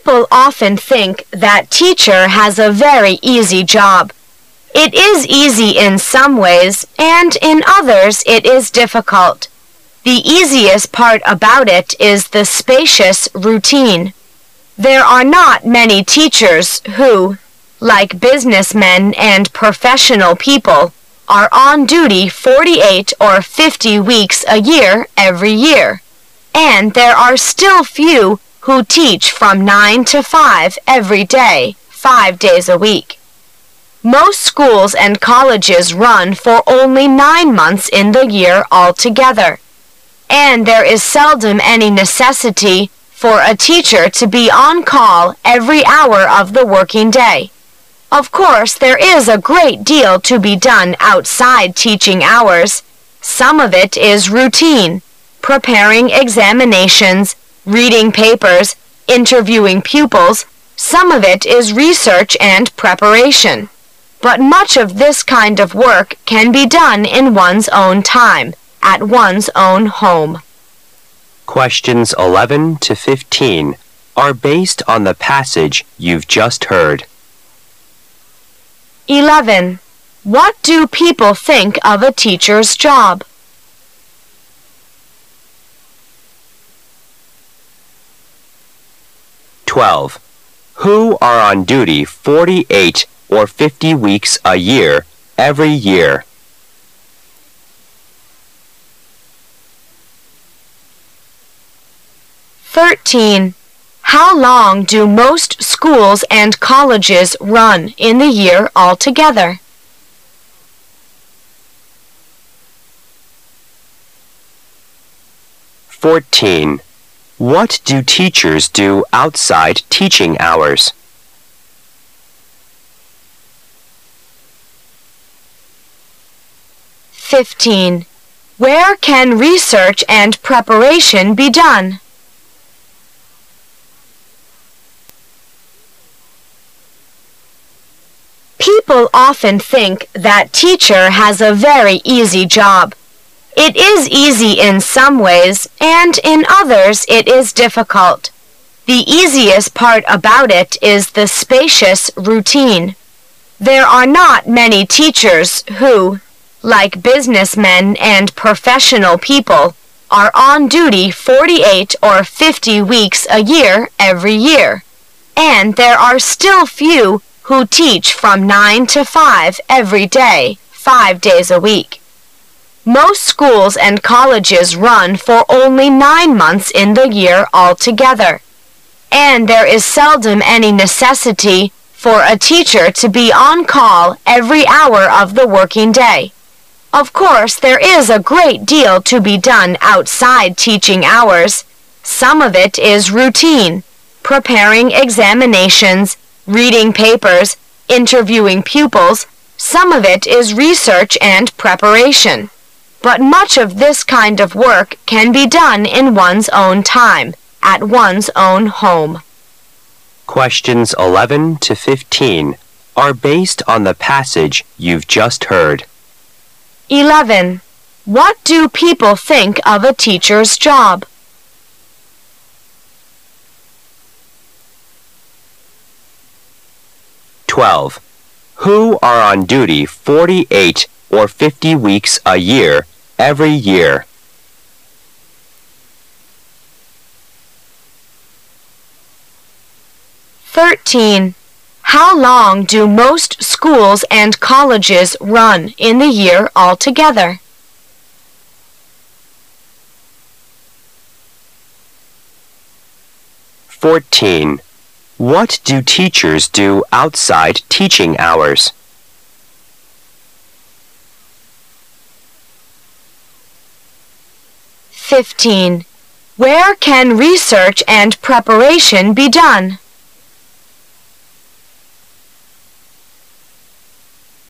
People often think that teacher has a very easy job. It is easy in some ways, and in others it is difficult. The easiest part about it is the spacious routine. There are not many teachers who, like businessmen and professional people, are on duty 48 or 50 weeks a year every year. And there are still few who teach from 9 to 5 every day, 5 days a week. Most schools and colleges run for only 9 months in the year altogether. And there is seldom any necessity for a teacher to be on call every hour of the working day. Of course, there is a great deal to be done outside teaching hours. Some of it is routine, preparing examinations, reading papers, interviewing pupils. Some of it is research and preparation. But much of this kind of work can be done in one's own time, at one's own home. Questions 11 to 15 are based on the passage you've just heard. 11. What do people think of a teacher's job? 12. Who are on duty 48 or 50 weeks a year every year? 13. How long do most schools and colleges run in the year altogether? 14. What do teachers do outside teaching hours? 15. Where can research and preparation be done? 'People often think that teacher has a very easy job. It is easy in some ways, and in others it is difficult. The easiest part about it is the spacious routine. There are not many teachers who, like businessmen and professional people, are on duty 48 or 50 weeks a year every year. And there are still few who teach from 9 to 5 every day, 5 days a week. Most schools and colleges run for only 9 months in the year altogether. And there is seldom any necessity for a teacher to be on call every hour of the working day. Of course, there is a great deal to be done outside teaching hours. Some of it is routine, preparing examinations, reading papers, interviewing pupils. Some of it is research and preparation. But much of this kind of work can be done in one's own time, at one's own home. Questions 11 to 15 are based on the passage you've just heard. 11. What do people think of a teacher's job? 12. Who are on duty 48 or 50 weeks a year every year? 13. How long do most schools and colleges run in the year altogether? 14. What do teachers do outside teaching hours? 15. Where can research and preparation be done?